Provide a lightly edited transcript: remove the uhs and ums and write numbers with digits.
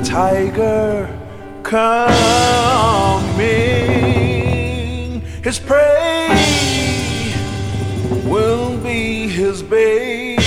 tiger coming. His prey will be his bait.